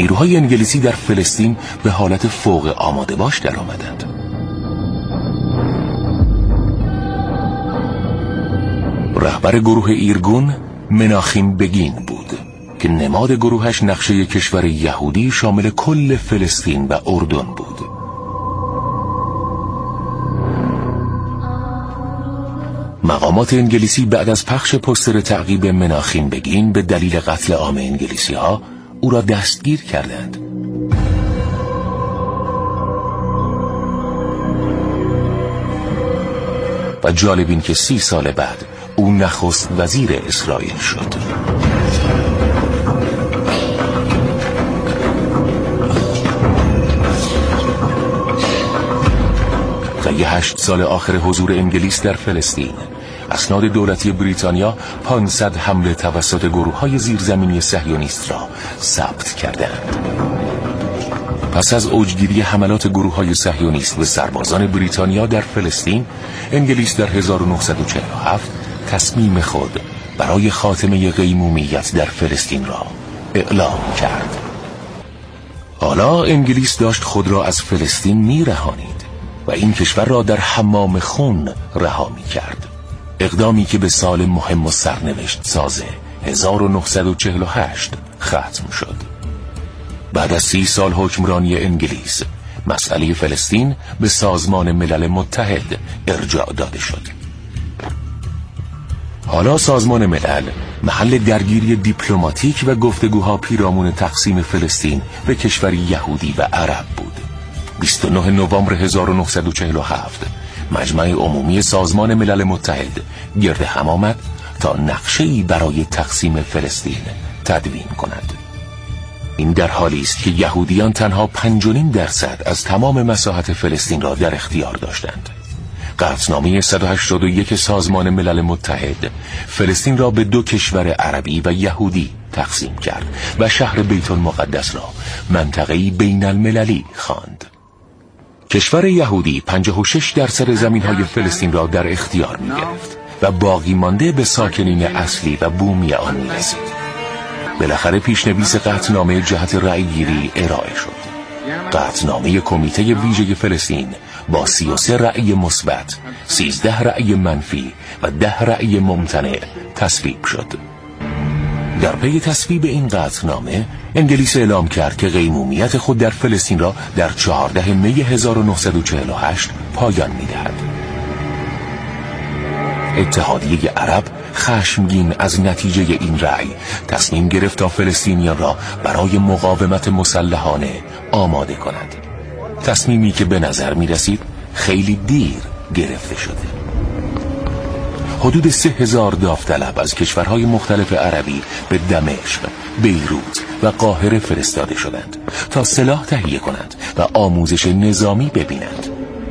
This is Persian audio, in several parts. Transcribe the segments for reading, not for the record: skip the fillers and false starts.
نیروهای انگلیسی در فلسطین به حالت فوق آماده باش در آمدند. رهبر گروه ایرگون مناخیم بگین بود که نماد گروهش نقشه کشور یهودی شامل کل فلسطین و اردن بود. مقامات انگلیسی بعد از پخش پوستر تعقیب مناخیم بگین به دلیل قتل عام انگلیسی ها او را دستگیر کردند. و جالب این که 30 سال بعد او نخست وزیر اسرائیل شد. طی 8 سال آخر حضور انگلیس در فلسطین، اسناد دولتی بریتانیا 500 حمله توسط گروه‌های زیرزمینی صهیونیست را ثبت کردند. پس از اوجگیری حملات گروه‌های صهیونیست به سربازان بریتانیا در فلسطین، انگلیس در 1947 تصمیم خود برای خاتمه قیمومیت در فلسطین را اعلام کرد. حالا انگلیس داشت خود را از فلسطین می‌رهانید و این کشور را در حمام خون رها می‌کرد. اقدامی که به سال مهم و سرنوشت ساز 1948 ختم شد. بعد از 30 سال حکمرانی انگلیس، مسئله فلسطین به سازمان ملل متحد ارجاع داده شد. حالا سازمان ملل محل درگیری دیپلماتیک و گفتگوها پیرامون تقسیم فلسطین به کشوری یهودی و عرب بود. 29 نوامبر 1947 مجمع عمومی سازمان ملل متحد گرد هم آمد تا نقشه‌ای برای تقسیم فلسطین تدوین کند. این در حالی است که یهودیان تنها 5.5% از تمام مساحت فلسطین را در اختیار داشتند. قطعنامه 181 سازمان ملل متحد فلسطین را به 2 کشور عربی و یهودی تقسیم کرد و شهر بیت المقدس را منطقه‌ای بین المللی خواند. کشور یهودی 56% زمین‌های فلسطین را در اختیار می‌گرفت و باقی مانده به ساکنین اصلی و بومی آن می‌رسید. بالاخره پیشنویس قطعنامه جهت رأی‌گیری ارائه شد. قطعنامه کمیته ویژه فلسطین با 33 رأی مثبت، 13 رأی منفی و 10 رأی ممتنع تصویب شد. در پی تصویب این قطعنامه، انگلیس اعلام کرد که قیمومیت خود در فلسطین را در 14 می 1948 پایان می‌دهد. اتحادیه عرب خشمگین از نتیجه این رأی تصمیم گرفت تا فلسطینیان را برای مقاومت مسلحانه آماده کند. تصمیمی که به نظر می رسید خیلی دیر گرفته شده. حدود 3000 داوطلب از کشورهای مختلف عربی به دمشق، بیروت و قاهره فرستاده شدند تا سلاح تهیه کنند و آموزش نظامی ببینند.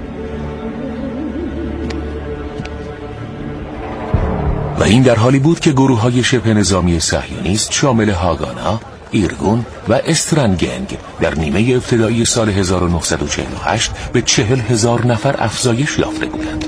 و این در حالی بود که گروه‌های شبه نظامی صهیونیست شامل هاگانا، ایرگون و استرنگنگ در نیمه ابتدایی سال 1948 به 40,000 نفر افزایش یافته بودند.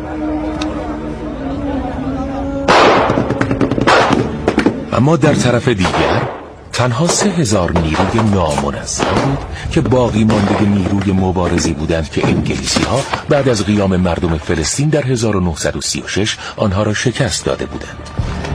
اما در طرف دیگر تنها 3000 نیروی نامنظم بود که باقی مانده نیروی مبارزی بودند که انگلیسی ها بعد از قیام مردم فلسطین در 1936 آنها را شکست داده بودند.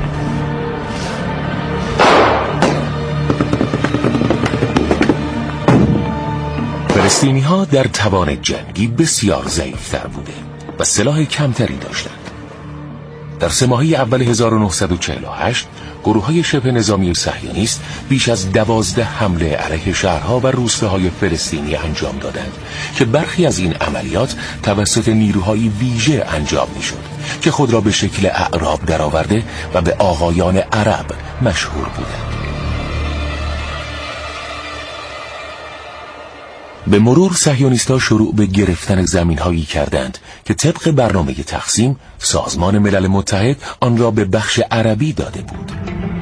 فلسطینی ها در توان جنگی بسیار ضعیفتر بوده و سلاح کمتری داشتند. در 3 ماهه اول 1948 گروه‌های شبه نظامی صهیونیست بیش از 12 حمله علیه شهرها و روستاهای فلسطینی انجام دادند که برخی از این عملیات توسط نیروهای ویژه انجام می‌شد که خود را به شکل اعراب درآورده و به آقایان عرب مشهور بودند. به مرور صهیونیست‌ها شروع به گرفتن زمین‌هایی کردند که طبق برنامه تقسیم سازمان ملل متحد آن را به بخش عربی داده بود.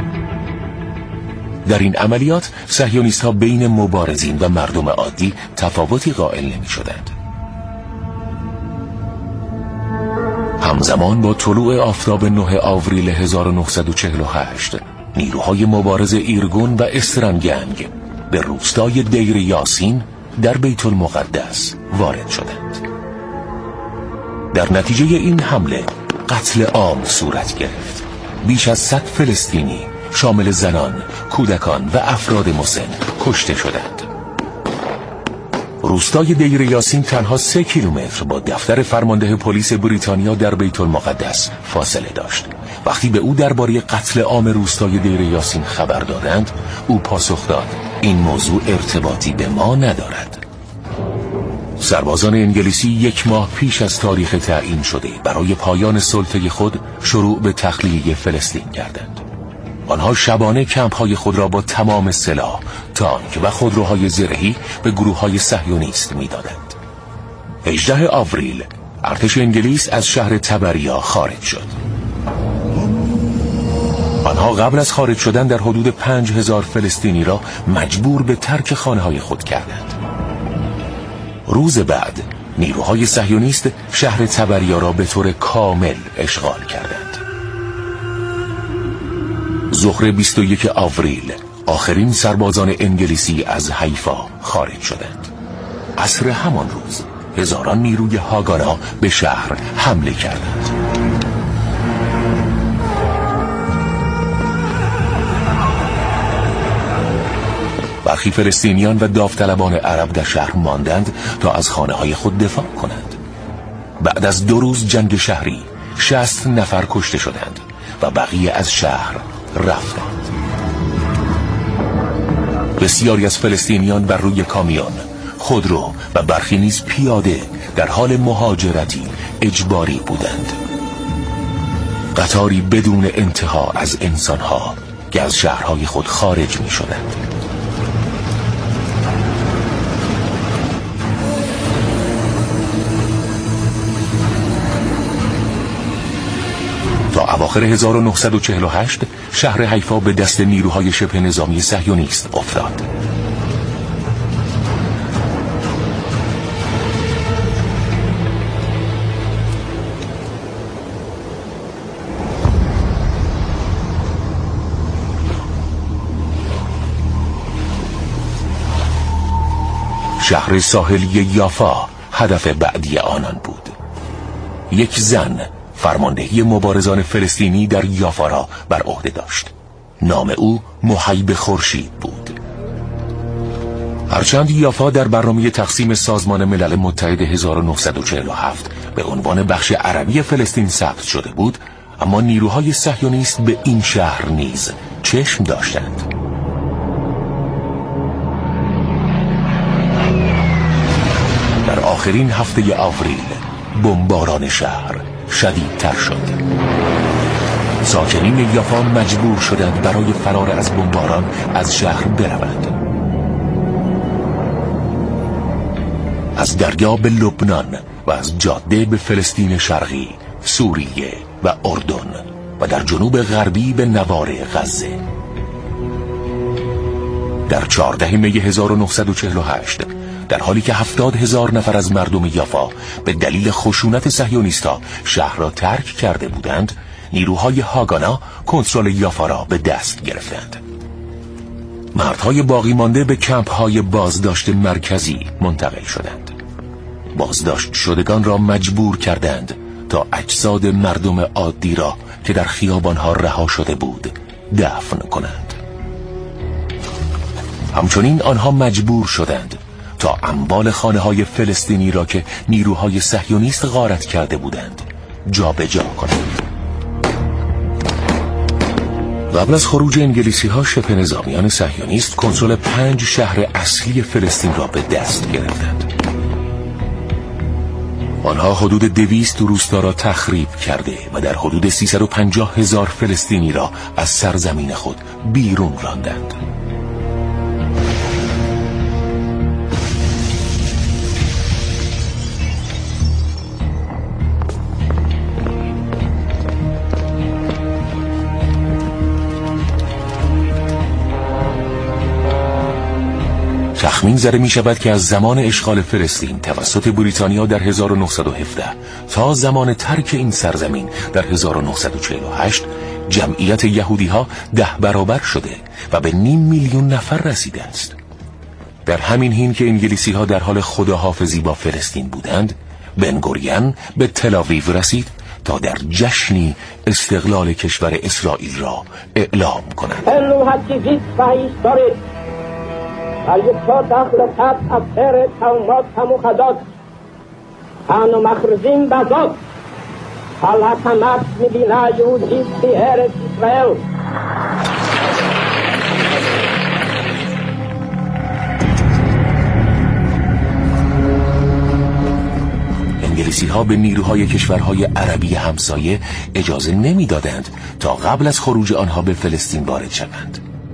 در این عملیات صهیونیست‌ها بین مبارزین و مردم عادی تفاوتی قائل نمی‌شدند. همزمان با طلوع آفتاب 9 آوریل 1948 نیروهای مبارز ایرگون و استرنگنگ به روستای دیر یاسین در بیت المقدس وارد شدند. در نتیجه این حمله قتل عام صورت گرفت. بیش از 100 فلسطینی شامل زنان، کودکان و افراد مسن کشته شدند. روستای دیر یاسین تنها 3 کیلومتر با دفتر فرمانده پلیس بریتانیا در بیت المقدس فاصله داشت. وقتی به او درباره قتل عام روستای دیر یاسین خبر دادند، او پاسخ داد: این موضوع ارتباطی به ما ندارد. سربازان انگلیسی 1 ماه پیش از تاریخ تعیین شده برای پایان سلطه خود شروع به تخلیه فلسطین کردند. آنها شبانه کمپ‌های خود را با تمام سلاح، تانک و خودروهای زرهی به گروه‌های صهیونیست می‌دادند. 18 آوریل ارتش انگلیس از شهر تبریا خارج شد. آنها قبل از خارج شدن در حدود 5000 فلسطینی را مجبور به ترک خانه‌های خود کردند. روز بعد نیروهای صهیونیست شهر تبریا را به طور کامل اشغال کردند. ظهر 21 آوریل آخرین سربازان انگلیسی از حیفا خارج شدند. عصر همان روز هزاران نیروی هاگانا به شهر حمله کردند. برخی فلسطینیان و داوطلبان عرب در شهر ماندند تا از خانه‌های خود دفاع کنند. بعد از 2 روز جنگ شهری 60 نفر کشته شدند و بقیه از شهر رفتند. بسیاری از فلسطینیان بر روی کامیون، خودرو و برخی نیز پیاده در حال مهاجرتی اجباری بودند. قطاری بدون انتها از انسانها که از شهرهای خود خارج می شدند. تا اواخر 1948 شهر حیفا به دست نیروهای شبه نظامی صهیونیست افتاد. شهر ساحلی یافا هدف بعدی آنان بود. یک زن فرماندهی مبارزان فلسطینی در یافا را بر عهده داشت. نام او محیب خورشید بود. هرچند یافا در برنامه تقسیم سازمان ملل متحد 1947 به عنوان بخش عربی فلسطین ثبت شده بود، اما نیروهای صهیونیست به این شهر نیز چشم داشتند. در آخرین هفته آوریل بمباران شهر شدیدتر شد. ساکنین یافا مجبور شدند برای فرار از بمباران از شهر بروند. از دریا به لبنان و از جاده به فلسطین شرقی، سوریه و اردن و در جنوب غربی به نوار غزه. در 14 می 1948 در حالی که 70,000 نفر از مردم یافا به دلیل خشونت صهیونیست‌ها شهر را ترک کرده بودند، نیروهای هاگانا کنترل یافا را به دست گرفتند. مردهای باقی مانده به کمپ‌های بازداشت مرکزی منتقل شدند. بازداشت شدگان را مجبور کردند تا اجساد مردم عادی را که در خیابان‌ها رها شده بود دفن کنند. همچنین آنها مجبور شدند تا اموال خانه‌های فلسطینی را که نیروهای صهیونیست غارت کرده بودند جابجا کنند. قبل از خروج انگلیسی‌ها شبه نظامیان صهیونیست کنترل 5 شهر اصلی فلسطین را به دست گرفتند. آنها حدود 200 روستا را تخریب کرده و در حدود 350,000 فلسطینی را از سرزمین خود بیرون راندند. تخمین زده می شود که از زمان اشغال فلسطین توسط بریتانیا در 1917 تا زمان ترک این سرزمین در 1948 جمعیت یهودی ها 10 برابر شده و به 500,000 نفر رسیده است. در همین حین که انگلیسی ها در حال خداحافظی با فلسطین بودند، بن گوریون به تل‌آویو رسید تا در جشنی استقلال کشور اسرائیل را اعلام کند. انگلیسی ها به نیروهای کشورهای عربی همسایه اجازه نمی دادند تا قبل از خروج آنها به فلسطین وارد شوند.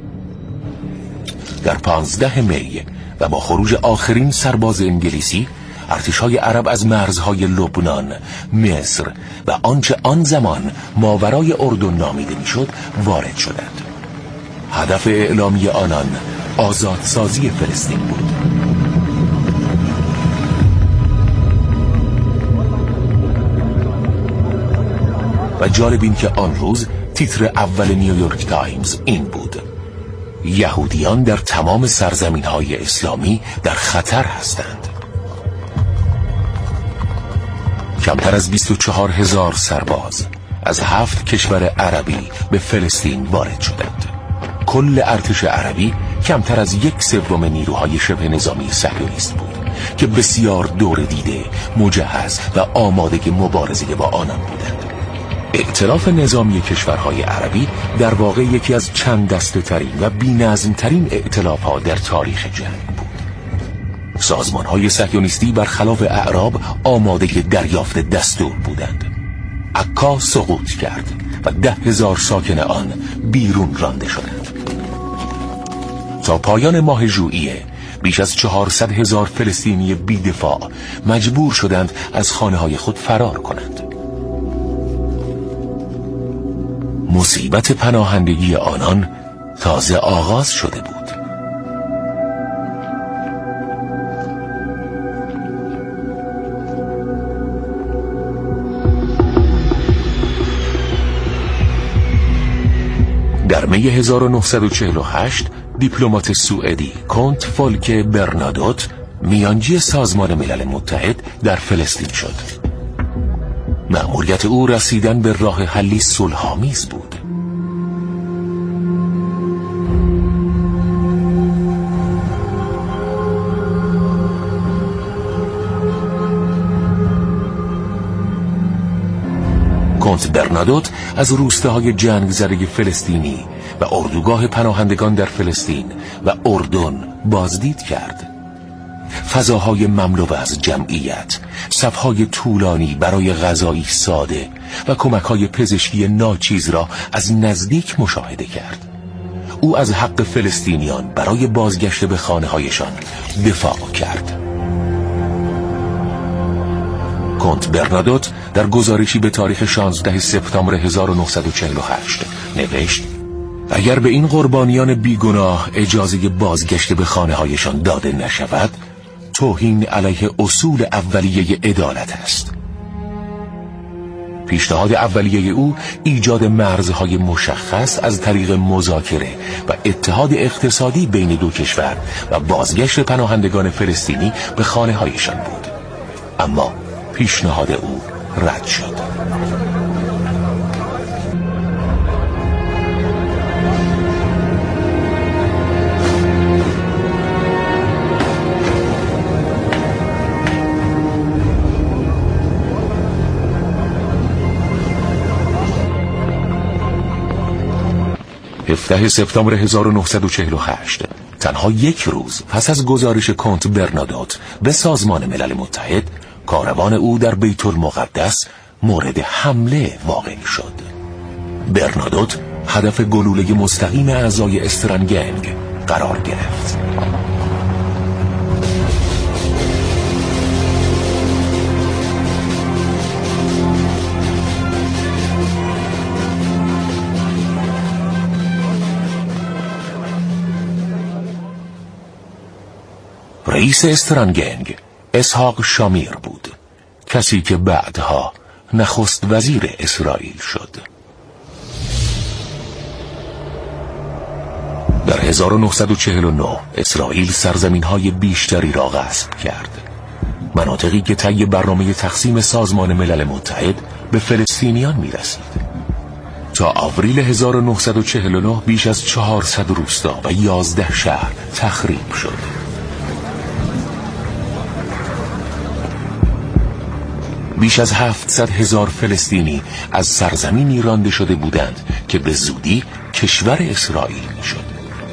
در 15 می و با خروج آخرین سرباز انگلیسی، ارتش‌های عرب از مرزهای لبنان، مصر و آنچه آن زمان ماورای اردن نامیده میشد وارد شدند. هدف اعلامی آنان آزادسازی فلسطین بود. و جالب این که آن روز تیتر اول نیویورک تایمز این بود: یهودیان در تمام سرزمین‌های اسلامی در خطر هستند. کمتر از 24,000 سرباز از 7 کشور عربی به فلسطین وارد شدند. کل ارتش عربی کمتر از 1/3 نیروهای شبه نظامی صهیونیست بود که بسیار دور دیده، مجهز و آماده مبارزه با آنان بودند. ائتلاف نظامی کشورهای عربی در واقع یکی از چند دسته ترین و بی‌نظم ترین ائتلاف‌ها در تاریخ جنگ بود. سازمان‌های صهیونیستی برخلاف اعراب آماده دریافت دستور بودند. عکا سقوط کرد و 10,000 ساکن آن بیرون رانده شدند. تا پایان ماه ژوئیه بیش از 400,000 فلسطینی بی‌دفاع مجبور شدند از خانه‌های خود فرار کنند. مصیبت پناهندگی آنان تازه آغاز شده بود. در می 1948 دیپلمات سوئدی کنت فولک برنادوت میانجی سازمان ملل متحد در فلسطین شد. مأموریت او رسیدن به راه حلی صلح‌آمیز بود. کنت برنادوت از روستاهای جنگ زده فلسطینی و اردوگاه پناهندگان در فلسطین و اردن بازدید کرد. فضاهای مملو از جمعیت، صفهای طولانی برای غذایی ساده و کمک‌های پزشکی ناچیز را از نزدیک مشاهده کرد. او از حق فلسطینیان برای بازگشت به خانه‌هایشان دفاع کرد. کنت برنادوت در گزارشی به تاریخ 16 سپتامبر 1948 نوشت: اگر به این قربانیان بیگناه اجازه بازگشت به خانه‌هایشان داده نشود، توهین علیه اصول اولیه عدالت است. پیشنهاد اولیه او ایجاد مرزهای مشخص از طریق مذاکره و اتحاد اقتصادی بین دو کشور و بازگشت پناهندگان فلسطینی به خانه‌هایشان بود. اما پیشنهاد او رد شد. سپتامبر 1948 تنها یک روز پس از گزارش کنت برنادوت به سازمان ملل متحد، کاروان او در بیت المقدس مورد حمله واقع شد. برنادوت هدف گلوله مستقیم اعضای استرنگنگ قرار گرفت. رئیس استرنگنگ اسحاق شامیر بود، کسی که بعدها نخست وزیر اسرائیل شد. در 1949 اسرائیل سرزمین‌های بیشتری را غصب کرد. مناطقی که طی برنامه تقسیم سازمان ملل متحد به فلسطینیان می‌رسید. تا آوریل 1949 بیش از 400 روستا و 11 شهر تخریب شد. بیش از 700,000 فلسطینی از سرزمینی رانده شده بودند که به زودی کشور اسرائیل میشد.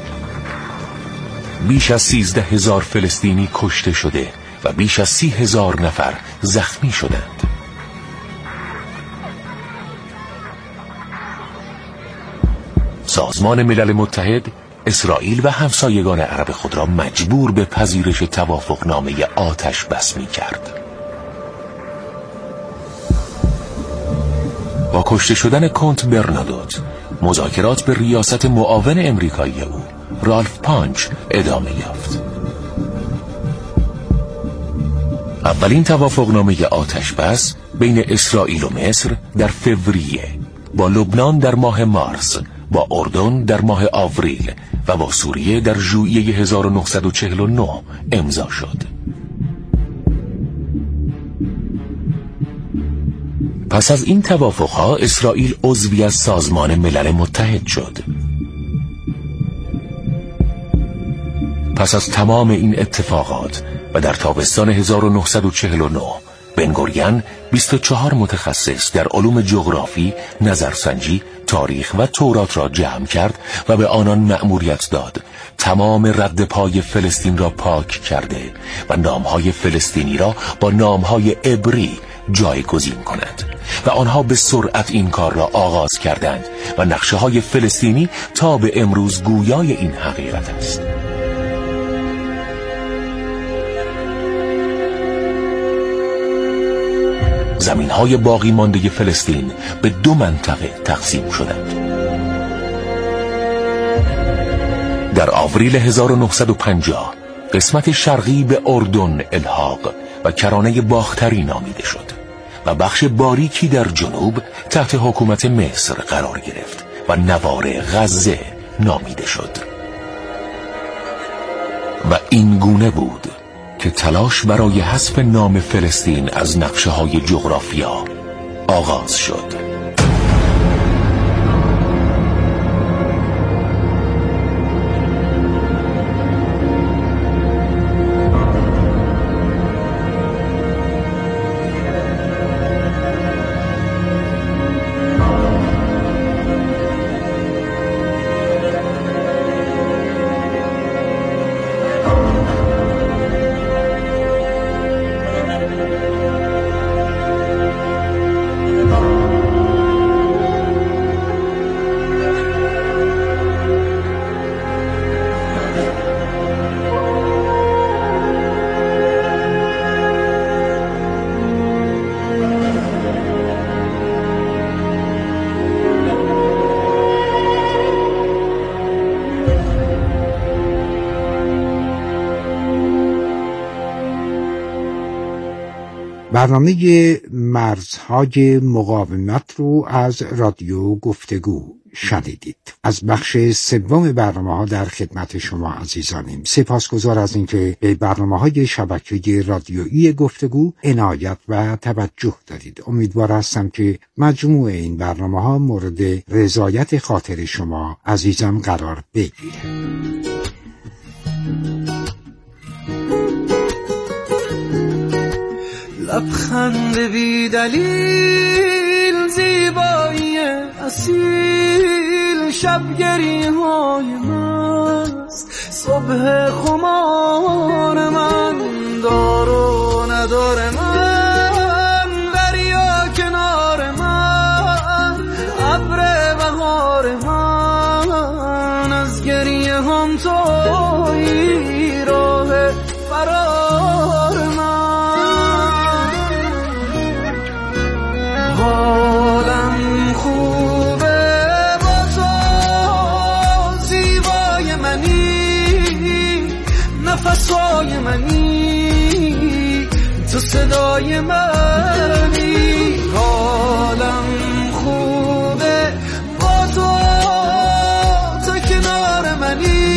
بیش از 13,000 فلسطینی کشته شده و بیش از 30,000 نفر زخمی شدند. سازمان ملل متحد اسرائیل و همسایگان عرب خود را مجبور به پذیرش توافقنامه آتش بس می کرد. با کشته شدن کنت برنادوت، مذاکرات به ریاست معاون امریکایی او رالف پانچ ادامه یافت. اولین توافقنامه آتش بس بین اسرائیل و مصر در فوریه، با لبنان در ماه مارس، با اردن در ماه آوریل و با سوریه در ژوئیه 1949 امضا شد. پس از این توافقها اسرائیل عضوی از سازمان ملل متحد شد. پس از تمام این اتفاقات و در تابستان 1949 بنگوریون 24 متخصص در علوم جغرافی، نظرسنجی، تاریخ و تورات را جمع کرد و به آنان مأموریت داد تمام رد پای فلسطین را پاک کرده و نامهای فلسطینی را با نامهای عبری جایگزین کنند و آنها به سرعت این کار را آغاز کردند و نقشه های فلسطینی تا به امروز گویای این حقیقت است. زمین‌های باقی مانده فلسطین به 2 منطقه تقسیم شدند. در آوریل 1950 قسمت شرقی به اردن الحاق و کرانه باختری نامیده شد و بخش باریکی در جنوب تحت حکومت مصر قرار گرفت و نوار غزه نامیده شد. و این گونه بود که تلاش برای حذف نام فلسطین از نقشه‌های جغرافیا آغاز شد. برنامه مرزهای مقاومت رو از رادیو گفتگو شنیدید. از بخش سوم برنامه‌ها در خدمت شما عزیزانیم. سپاسگزار از اینکه به برنامه‌های شبکه رادیویی گفتگو عنایت و توجه دارید. امیدوار هستم که مجموع این برنامه‌ها مورد رضایت خاطر شما عزیزان قرار بگیره. لبخند بی دلیل، زیبایی اصیل، شبگری های مست، صبح خمار من، دار و ندار من، دریا کنار من، ابر بهار من، از گریه هم تویی، راه فرار من. حالم خوبه با تو، زیبای منی، نفسای منی، تو صدای منی. حالم خوبه با تو، تو کنار منی،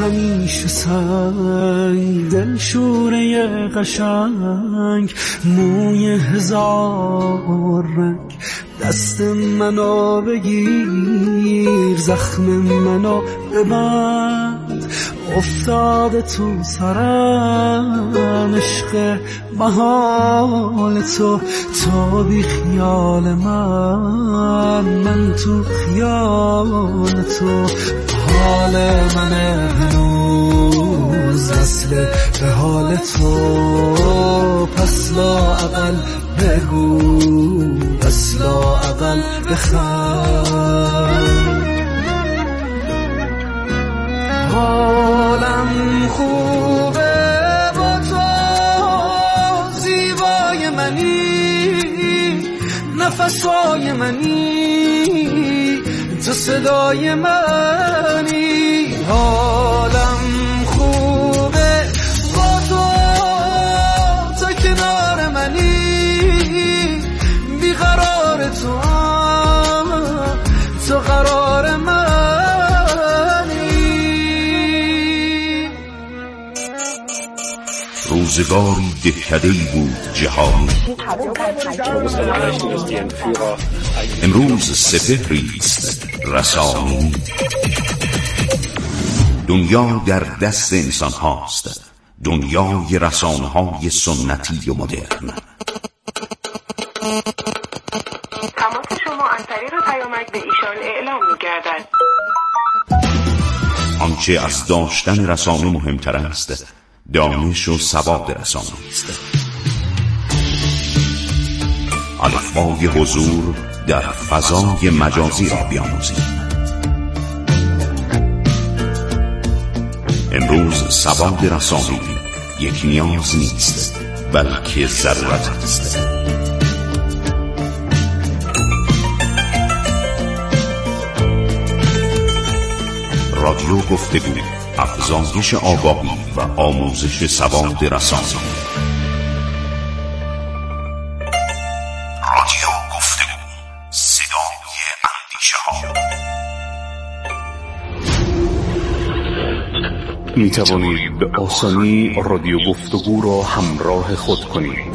همیشه سنگ، دل شوره قشنگ، موی هزار رنگ. دست منو بگیر، زخم منو ببند، افتاده تو سرم عشق محال تو بی خیال من تو خیال تو. حال من هنوز وصل به حال تو، پس لااقل بگو، پس لااقل بخند. حالم خوبه با تو، زیبای منی، نفسای منی، تو صدای منی. حالم خوبه با تو، تو کنار منی، بیقرار تو قرار منی. روزگاری دهکده‌ای بود جهان، امروز سپهری است رسانی. دنیا در دست انسان هاست، دنیای رسانه های سنتی و مدرن. تماس شما از طریق پیامک به ایشان اعلام می‌گردد. آنچه از داشتن رسانه مهمتر است، دانش و سواد رسانه است. الفبای حضور در فضای مجازی را بیاموزید. امروز سواد رسانه‌ای یک نیاز نیست، بلکه ضرورت است. رادیو گفتگو، افزایش آگاهی و آموزش سواد رسانه‌ای. رادیو گفتگو، صدای اندیشه ها. می توانید به آسانی رادیو گفتگو را همراه خود کنید.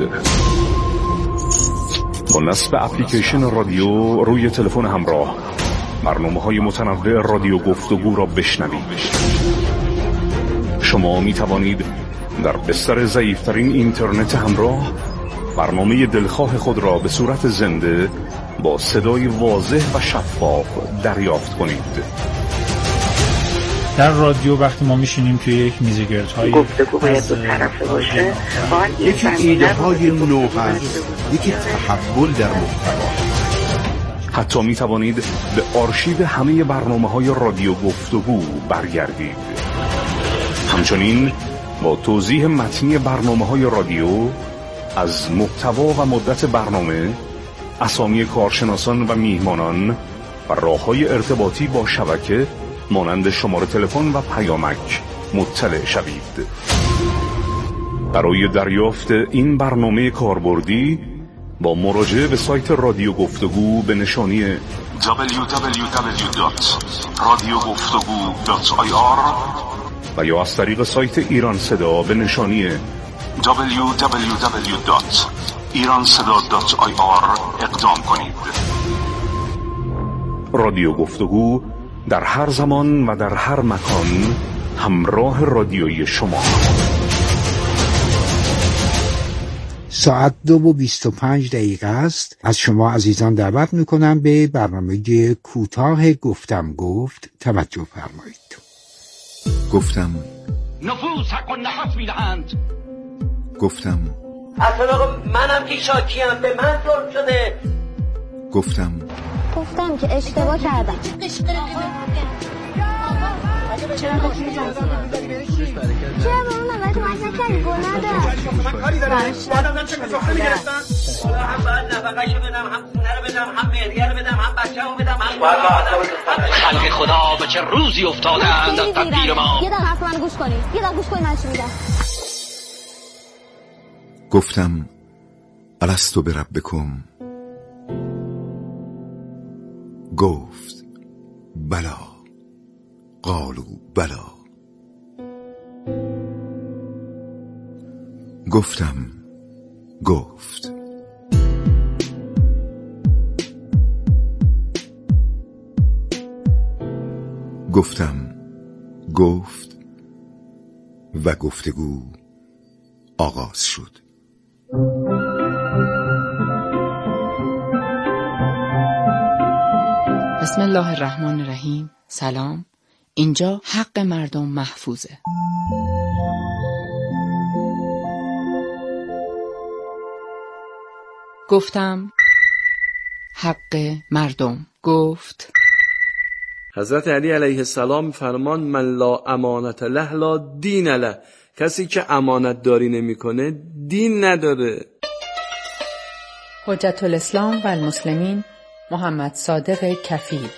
با نصب اپلیکیشن رادیو روی تلفن همراه، برنامه‌های متنوع رادیو گفتگو را بشنوید. شما می توانید در بستر ضعیف‌ترین اینترنت همراه برنامه دلخواه خود را به صورت زنده با صدای واضح و شفاف دریافت کنید. در رادیو وقتی ما میشینیم توی یک میزگردهای گفتگو باید دو طرفه باشه، یکی ایده های نو هست، یکی تحول در محتوا. حتی می توانید به آرشیو همه برنامه‌های رادیو گفتگو برگردید. همچنین با توضیح متنی برنامه‌های رادیو، از محتوا و مدت برنامه، اسامی کارشناسان و میهمانان و راه‌های ارتباطی با شبکه مانند شماره تلفن و پیامک مطلع شوید. برای دریافت این برنامه کاربردی با مراجعه به سایت رادیو گفتگو به نشانی www.radiogoftegu.ir و یا از طریق سایت ایران صدا به نشانی www.iranseda.ir اقدام کنید. رادیو گفتگو در هر زمان و در هر مکان همراه رادیوی شما. ساعت 2:25 است. از شما عزیزان دعوت میکنم به برنامه کوتاه گفتم گفت توجه فرمایید. گفتم نفوس حق و نفس میدهند. گفتم اصلا منم که شاکیم، به من ظلم شده. گفتم که اشتباه کردم. چرا به اون اول کمک نکردی؟ گل ندارم. من کاری دارم. بعدم چه کسافه میگرفتن؟ هم باید نفقهشو بدم، هم خونه رو بدم، هم مهریه رو بدم، هم بچه‌مو بدم، هم خلق خدا به چه روزی افتادند از تدبیر ما. یه دقیقه حرف من گوش کنید. من چی میگم. گفتم الستو بربکم. گفت بلا. قالوا بلا. گفتم گفت. گفتم گفت و گفتگو آغاز شد. بسم الله الرحمن الرحیم. سلام. اینجا حق مردم محفوظه. گفتم حق مردم. گفت حضرت علی علیه السلام فرمان من لا امانت له لا دین له. کسی که امانت داری نمیکنه دین نداره. حجت الاسلام و المسلمین محمد صادق کفیل.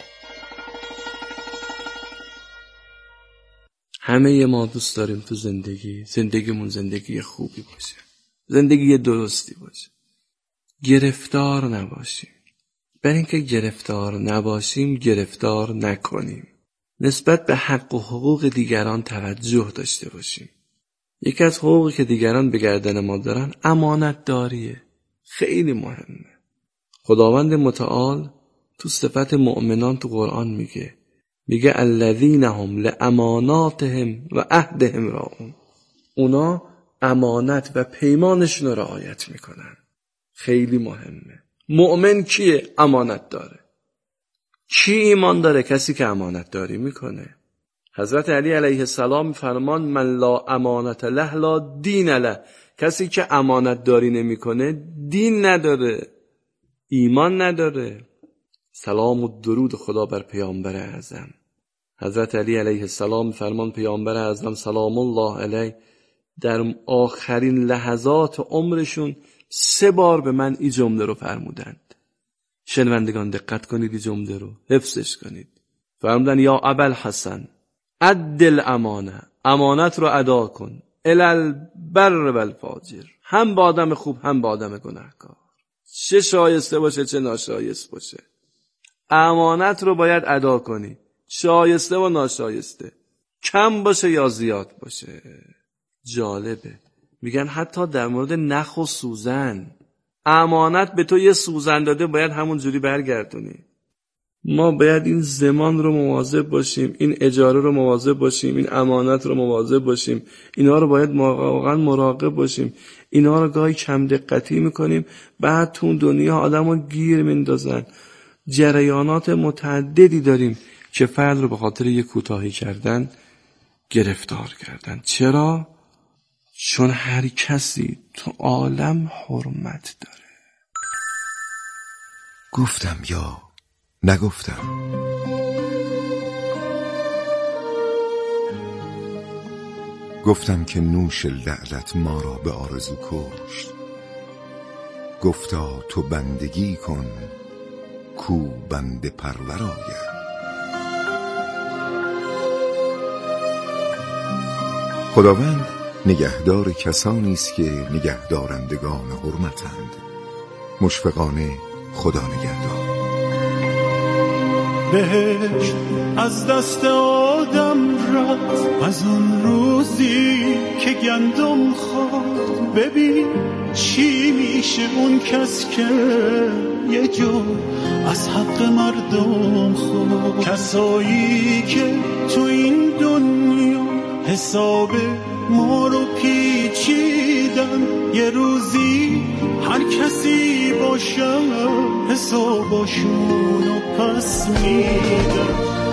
همه ما دوست داریم تو زندگیمون زندگی خوبی باشه، زندگی درستی باشه، گرفتار نباشیم. برای اینکه گرفتار نباشیم گرفتار نکنیم، نسبت به حق و حقوق دیگران توجه داشته باشیم. یکی از حقوقی که دیگران به گردن ما دارن امانت داریه، خیلی مهمه. خداوند متعال تو صفت مؤمنان تو قرآن میگه الذین هم لاماناتهم و عهدهم راعون. اونا امانت و پیمانشون رو رعایت میکنن. خیلی مهمه. مؤمن کیه؟ امانت داره. کی ایمان داره؟ کسی که امانت داری میکنه. حضرت علی علیه السلام فرمان من لا امانت له لا دین له. کسی که امانت داری نمیکنه دین نداره، ایمان نداره. سلام و درود خدا بر پیامبر اعظم. حضرت علی علیه السلام فرمان پیامبر اعظم سلام الله علیه در آخرین لحظات عمرشون 3 بار به من این جمله رو فرمودند. شنوندگان دقت کنید، این جمله رو حفظش کنید. فرمودن یا ابوالحسن عدل امانه، امانت رو ادا کن، الالبر و الفاجر، هم با آدم خوب هم با آدم گناهکار، چه شایسته باشه چه ناشایست باشه، امانت رو باید ادا کنی، شایسته و ناشایسته، کم باشه یا زیاد باشه. جالبه، میگن حتی در مورد نخ و سوزن، امانت به تو یه سوزن داده باید همون جوری برگردونی. ما باید این زمان رو مواظب باشیم، این اجاره رو مواظب باشیم، این امانت رو مواظب باشیم. اینا رو باید واقعا مراقب باشیم. اینا رو گاهی کم دقتی میکنیم، بعد تو دنیا آدمو گیر میندازن. جریانات متعددی داریم که فرد رو به خاطر یک کوتاهی کردن گرفتار کردن. چرا؟ چون هر کسی تو عالم حرمت داره. گفتم یا نگفتم. گفتم که نوش لعلت ما را به آرزو کشت. گفتا تو بندگی کن کو بنده پرور آید. خداوند نگهدار کسانی است که نگهدارندگان حرمتند. مشفقانه خدا نگهدار. بهشت از دست آدم رفت از اون روزی که گندم خورد. ببین چی میشه اون کس که یه جو از حق مردم خورد. کسایی که تو این دنیا حساب ما رو پیچیدن، یه روزی هر کسی باشه حساباشون رو پس میدن.